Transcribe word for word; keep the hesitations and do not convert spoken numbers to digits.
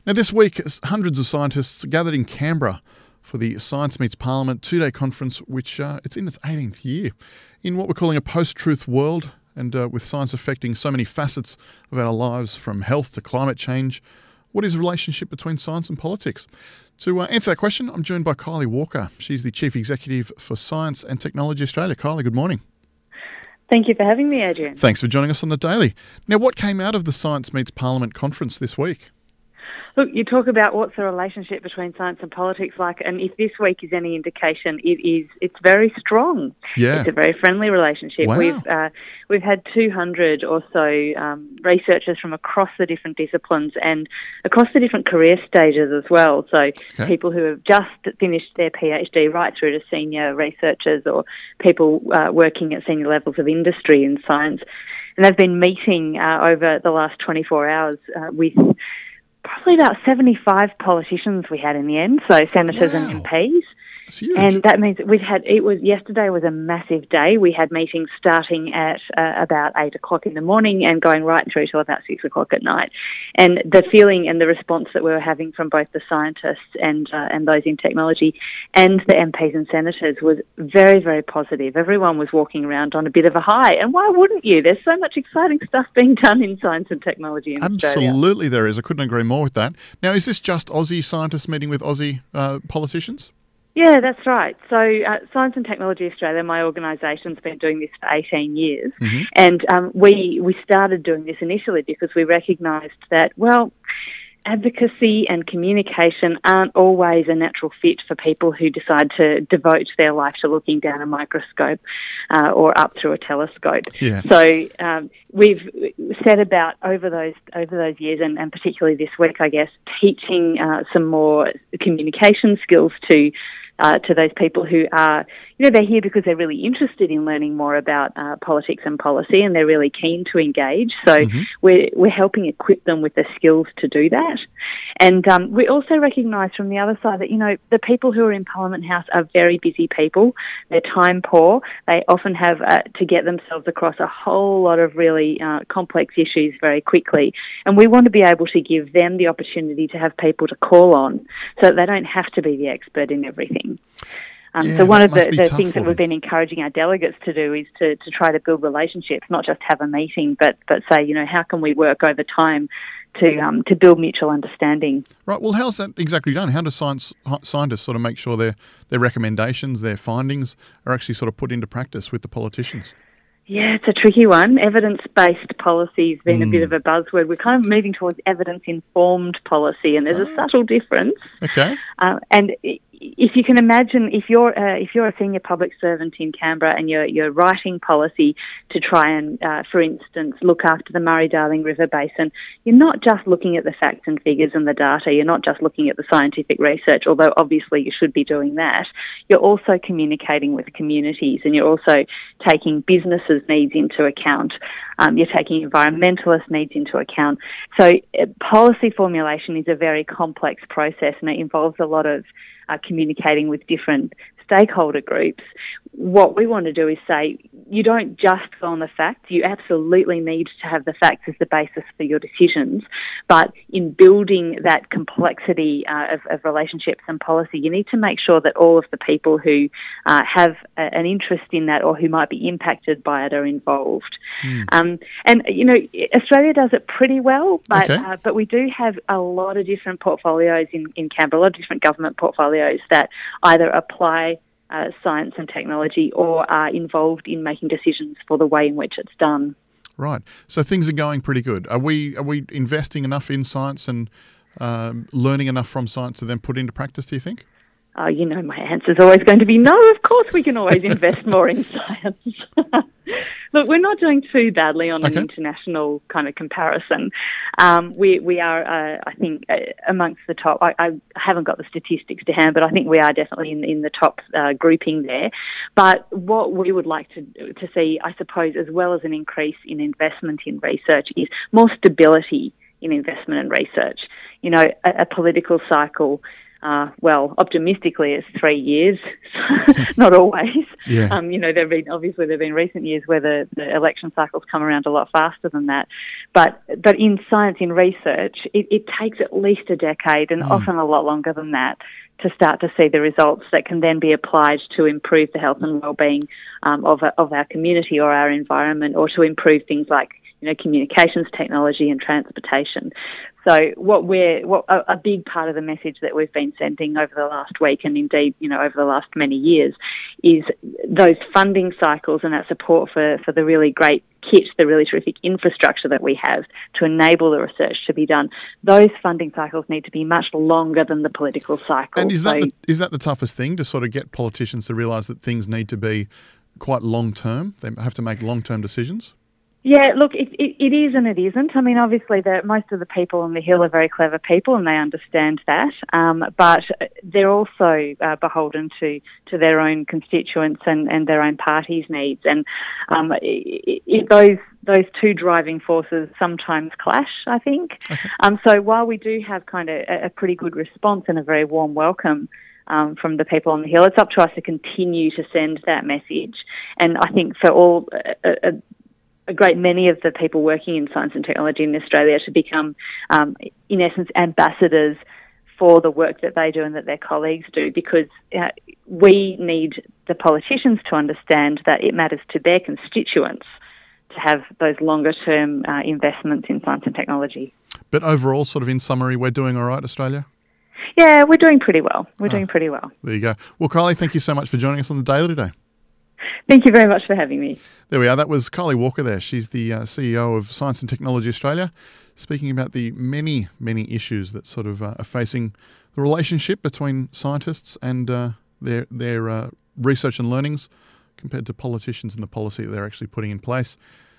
Now, this week, hundreds of scientists gathered in Canberra for the Science Meets Parliament two-day conference, which uh, it's in its eighteenth year. In what we're calling a post-truth world, and uh, with science affecting so many facets of our lives, from health to climate change, what is the relationship between science and politics? To uh, answer that question, I'm joined by Kylie Walker. She's the Chief Executive for Science and Technology Australia. Kylie, good morning. Thank you for having me, Adrian. Thanks for joining us on The Daily. Now, what came out of the Science Meets Parliament conference this week? Look, you talk about what's the relationship between science and politics like, and if this week is any indication, it is. It's very strong. Yeah. It's a very friendly relationship. Wow. We've uh, we've had two hundred or so um, researchers from across the different disciplines and across the different career stages as well. So Okay. people who have just finished their PhD right through to senior researchers, or people uh, working at senior levels of industry in science. And they've been meeting uh, over the last twenty-four hours uh, with probably about seventy-five politicians we had in the end, so senators Wow. and M Ps. It's huge. And that means we've had, it was, yesterday was a massive day. We had meetings starting at uh, about eight o'clock in the morning and going right through till about six o'clock at night. And the feeling and the response that we were having from both the scientists and uh, and those in technology and the M Ps and senators was very, very positive. Everyone was walking around on a bit of a high. And why wouldn't you? There's so much exciting stuff being done in science and technology in Australia. Absolutely there is. I couldn't agree more with that. Now, is this just Aussie scientists meeting with Aussie uh, politicians? Yeah, that's right. So uh, Science and Technology Australia, my organisation's been doing this for eighteen years. Mm-hmm. And um, we, we started doing this initially because we recognised that, well, advocacy and communication aren't always a natural fit for people who decide to devote their life to looking down a microscope uh, or up through a telescope. Yeah. So um, we've set about over those over those years, and, and particularly this week, I guess, teaching uh, some more communication skills to Uh, to those people who are, you know, they're here because they're really interested in learning more about uh, politics and policy, and they're really keen to engage. So Mm-hmm. we're, we're helping equip them with the skills to do that. And um, we also recognise from the other side that, you know, the people who are in Parliament House are very busy people. They're time poor. They often have uh, to get themselves across a whole lot of really uh, complex issues very quickly. And we want to be able to give them the opportunity to have people to call on so that they don't have to be the expert in everything. Um, Yeah, so one that of the, must be the tough things for that we've them. been encouraging our delegates to do is to, to try to build relationships, not just have a meeting, but, but say, you know, how can we work over time to um, to build mutual understanding. Right. Well, how's that exactly done? How do science scientists sort of make sure their their recommendations, their findings, are actually sort of put into practice with the politicians? Yeah, it's a tricky one. Evidence-based policy has been Mm. a bit of a buzzword. We're kind of moving towards evidence-informed policy, and there's a subtle difference. Okay. Uh, and i- if you can imagine, if you're uh, if you're a senior public servant in Canberra and you're you're writing policy to try and, uh, for instance, look after the Murray-Darling River Basin, you're not just looking at the facts and figures and the data. You're not just looking at the scientific research, although obviously you should be doing that. You're also communicating with communities, and you're also taking businesses' needs into account. Um, you're taking environmentalist needs into account. So uh, policy formulation is a very complex process, and it involves a lot of uh, communicating with different stakeholder groups. What we want to do is say, you don't just go on the facts. You absolutely need to have the facts as the basis for your decisions. But in building that complexity uh, of, of relationships and policy, you need to make sure that all of the people who uh, have a, an interest in that or who might be impacted by it are involved. Mm. Um, and, you know, Australia does it pretty well, but Okay. uh, but we do have a lot of different portfolios in, in Canberra, a lot of different government portfolios that either apply Uh, science and technology or are involved in making decisions for the way in which it's done. Right. So things are going pretty good. Are we are we investing enough in science and um, learning enough from science to then put into practice, do you think? Uh, you know, my answer is always going to be no. Of course, we can always invest more in science. Look, we're not doing too badly on Okay. an international kind of comparison. Um, we we are, uh, I think, uh, amongst the top. I, I haven't got the statistics to hand, but I think we are definitely in, in the top uh, grouping there. But what we would like to to see, I suppose, as well as an increase in investment in research, is more stability in investment and research. You know, a, a political cycle Uh, well, optimistically, it's three years, not always. Yeah. Um, you know, there've been obviously there've been recent years where the, the election cycles come around a lot faster than that. But but in science, in research, it, it takes at least a decade, and Mm. often a lot longer than that, to start to see the results that can then be applied to improve the health and well-being um, of of our community or our environment, or to improve things like, you know, communications technology and transportation. So what we're, what a, a big part of the message that we've been sending over the last week, and indeed, you know, over the last many years, is those funding cycles and that support for, for the really great kit, the really terrific infrastructure that we have to enable the research to be done. Those funding cycles need to be much longer than the political cycle. And is that so, the, is that the toughest thing, to sort of get politicians to realise that things need to be quite long term? They have to make long term decisions. Yeah, look, it, it, it is and it isn't. I mean, obviously, the, most of the people on the Hill are very clever people and they understand that, um, but they're also uh, beholden to, to their own constituents and, and their own party's needs. And um, it, it, those those two driving forces sometimes clash, I think. Okay. Um, so while we do have kind of a, a pretty good response and a very warm welcome Um, from the people on the Hill, it's up to us to continue to send that message. And I think for all... Uh, uh, a great many of the people working in science and technology in Australia to become, um, in essence, ambassadors for the work that they do and that their colleagues do, because uh, we need the politicians to understand that it matters to their constituents to have those longer-term uh, investments in science and technology. But overall, sort of in summary, we're doing all right, Australia? Yeah, we're doing pretty well. We're Ah, doing pretty well. There you go. Well, Kylie, thank you so much for joining us on The Daily today. Thank you very much for having me. There we are. That was Kylie Walker there. She's the uh, C E O of Science and Technology Australia, speaking about the many, many issues that sort of uh, are facing the relationship between scientists and uh, their, their uh, research and learnings compared to politicians and the policy that they're actually putting in place.